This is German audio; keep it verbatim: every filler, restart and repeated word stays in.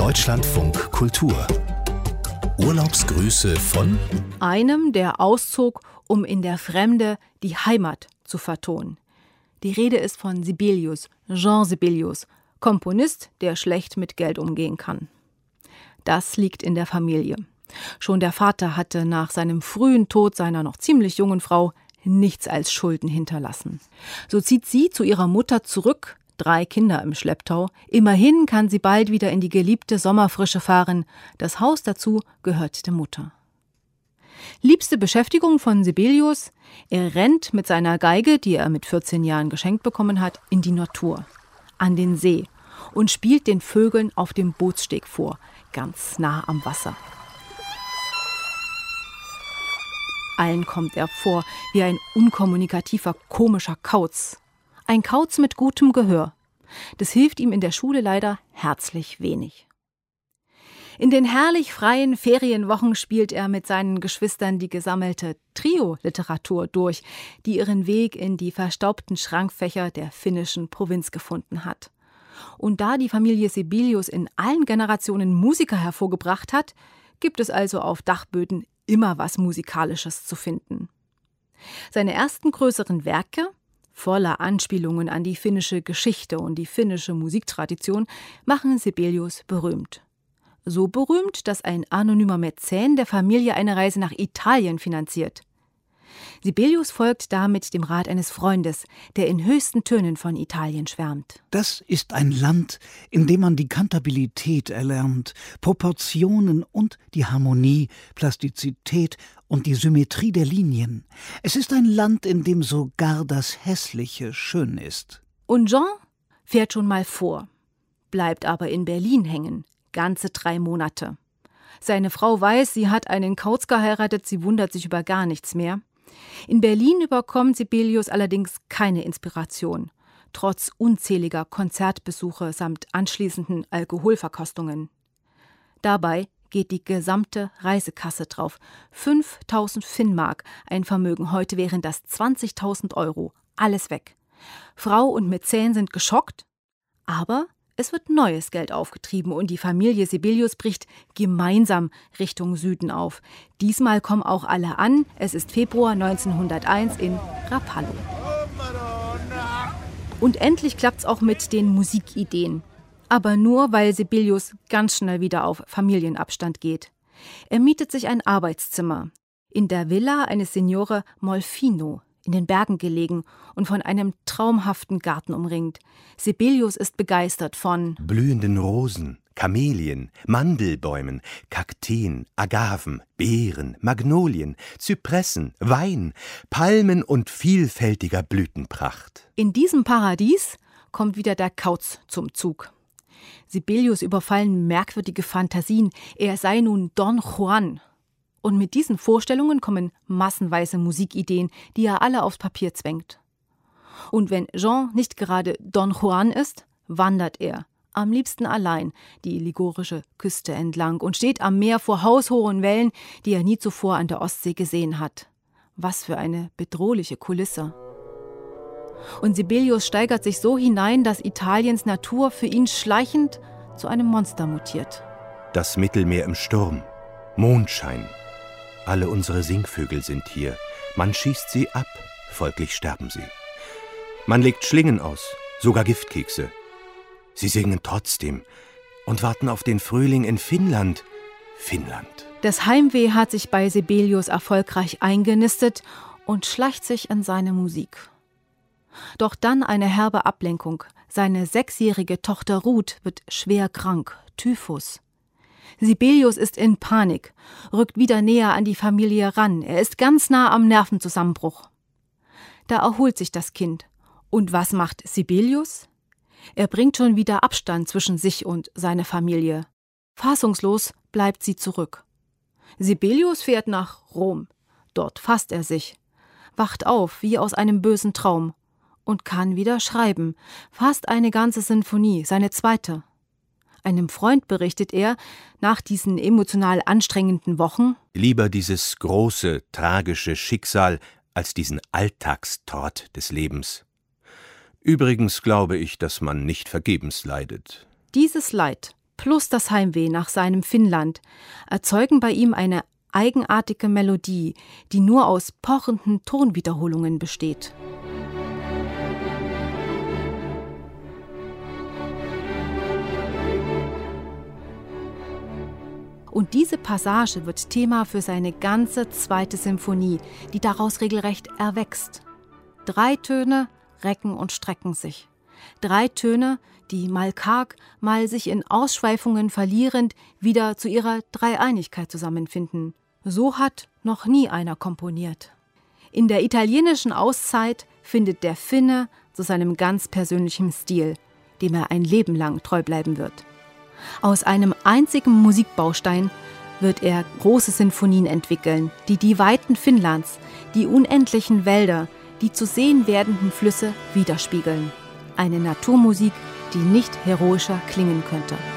Deutschlandfunk Kultur. Urlaubsgrüße von einem, der auszog, um in der Fremde die Heimat zu vertonen. Die Rede ist von Sibelius, Jean Sibelius, Komponist, der schlecht mit Geld umgehen kann. Das liegt in der Familie. Schon der Vater hatte nach seinem frühen Tod seiner noch ziemlich jungen Frau nichts als Schulden hinterlassen. So zieht sie zu ihrer Mutter zurück, drei Kinder im Schlepptau. Immerhin kann sie bald wieder in die geliebte Sommerfrische fahren. Das Haus dazu gehört der Mutter. Liebste Beschäftigung von Sibelius: Er rennt mit seiner Geige, die er mit vierzehn Jahren geschenkt bekommen hat, in die Natur, an den See und spielt den Vögeln auf dem Bootssteg vor, ganz nah am Wasser. Allen kommt er vor wie ein unkommunikativer, komischer Kauz. Ein Kauz mit gutem Gehör. Das hilft ihm in der Schule leider herzlich wenig. In den herrlich freien Ferienwochen spielt er mit seinen Geschwistern die gesammelte Trio-Literatur durch, die ihren Weg in die verstaubten Schrankfächer der finnischen Provinz gefunden hat. Und da die Familie Sibelius in allen Generationen Musiker hervorgebracht hat, gibt es also auf Dachböden immer was Musikalisches zu finden. Seine ersten größeren Werke, voller Anspielungen an die finnische Geschichte und die finnische Musiktradition, machen Sibelius berühmt. So berühmt, dass ein anonymer Mäzen der Familie eine Reise nach Italien finanziert. Sibelius folgt damit dem Rat eines Freundes, der in höchsten Tönen von Italien schwärmt. Das ist ein Land, in dem man die Kantabilität erlernt, Proportionen und die Harmonie, Plastizität und die Symmetrie der Linien. Es ist ein Land, in dem sogar das Hässliche schön ist. Und Jean fährt schon mal vor, bleibt aber in Berlin hängen, ganze drei Monate. Seine Frau weiß, sie hat einen Kauz geheiratet, sie wundert sich über gar nichts mehr. In Berlin überkommt Sibelius allerdings keine Inspiration, trotz unzähliger Konzertbesuche samt anschließenden Alkoholverkostungen. Dabei geht die gesamte Reisekasse drauf. fünftausend Finnmark, ein Vermögen, heute wären das zwanzigtausend Euro, alles weg. Frau und Mäzen sind geschockt, aber es wird neues Geld aufgetrieben und die Familie Sibelius bricht gemeinsam Richtung Süden auf. Diesmal kommen auch alle an. Es ist Februar neunzehnhunderteins in Rapallo. Und endlich klappt's auch mit den Musikideen. Aber nur, weil Sibelius ganz schnell wieder auf Familienabstand geht. Er mietet sich ein Arbeitszimmer in der Villa eines Signore Molfino, in den Bergen gelegen und von einem traumhaften Garten umringt. Sibelius ist begeistert von blühenden Rosen, Kamelien, Mandelbäumen, Kakteen, Agaven, Beeren, Magnolien, Zypressen, Wein, Palmen und vielfältiger Blütenpracht. In diesem Paradies kommt wieder der Kauz zum Zug. Sibelius überfallen merkwürdige Fantasien, er sei nun Don Juan. Und mit diesen Vorstellungen kommen massenweise Musikideen, die er alle aufs Papier zwängt. Und wenn Jean nicht gerade Don Juan ist, wandert er, am liebsten allein, die ligurische Küste entlang und steht am Meer vor haushohen Wellen, die er nie zuvor an der Ostsee gesehen hat. Was für eine bedrohliche Kulisse. Und Sibelius steigert sich so hinein, dass Italiens Natur für ihn schleichend zu einem Monster mutiert. Das Mittelmeer im Sturm, Mondschein. Alle unsere Singvögel sind hier. Man schießt sie ab, folglich sterben sie. Man legt Schlingen aus, sogar Giftkekse. Sie singen trotzdem und warten auf den Frühling in Finnland. Finnland. Das Heimweh hat sich bei Sibelius erfolgreich eingenistet und schleicht sich an seine Musik. Doch dann eine herbe Ablenkung. Seine sechsjährige Tochter Ruth wird schwer krank, Typhus. Sibelius ist in Panik, rückt wieder näher an die Familie ran. Er ist ganz nah am Nervenzusammenbruch. Da erholt sich das Kind. Und was macht Sibelius? Er bringt schon wieder Abstand zwischen sich und seine Familie. Fassungslos bleibt sie zurück. Sibelius fährt nach Rom. Dort fasst er sich, wacht auf wie aus einem bösen Traum und kann wieder schreiben. Fast eine ganze Sinfonie, seine zweite. Einem Freund berichtet er, nach diesen emotional anstrengenden Wochen: Lieber dieses große, tragische Schicksal als diesen Alltagstrott des Lebens. Übrigens glaube ich, dass man nicht vergebens leidet. Dieses Leid plus das Heimweh nach seinem Finnland erzeugen bei ihm eine eigenartige Melodie, die nur aus pochenden Tonwiederholungen besteht. Und diese Passage wird Thema für seine ganze zweite Symphonie, die daraus regelrecht erwächst. Drei Töne recken und strecken sich. Drei Töne, die mal karg, mal sich in Ausschweifungen verlierend wieder zu ihrer Dreieinigkeit zusammenfinden. So hat noch nie einer komponiert. In der italienischen Auszeit findet der Finne zu seinem ganz persönlichen Stil, dem er ein Leben lang treu bleiben wird. Aus einem einzigen Musikbaustein wird er große Sinfonien entwickeln, die die Weiten Finnlands, die unendlichen Wälder, die zu sehen werdenden Flüsse widerspiegeln. Eine Naturmusik, die nicht heroischer klingen könnte.